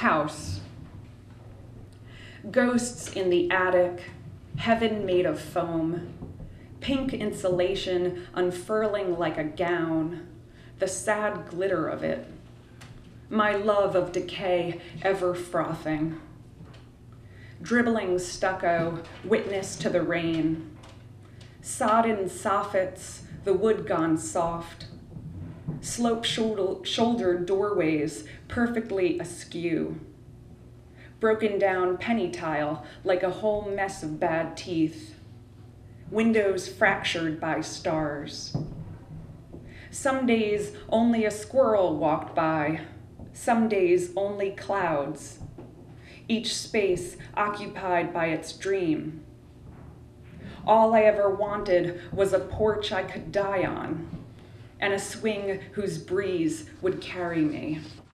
House. Ghosts in the attic, heaven made of foam, pink insulation unfurling like a gown, the sad glitter of it, my love of decay ever frothing. Dribbling stucco, witness to the rain, sodden soffits, the wood gone soft, slope-shouldered doorways perfectly askew, broken down penny tile like a whole mess of bad teeth, windows fractured by stars. Some days only a squirrel walked by, some days only clouds, each space occupied by its dream. All I ever wanted was a porch I could die on, and a swing whose breeze would carry me.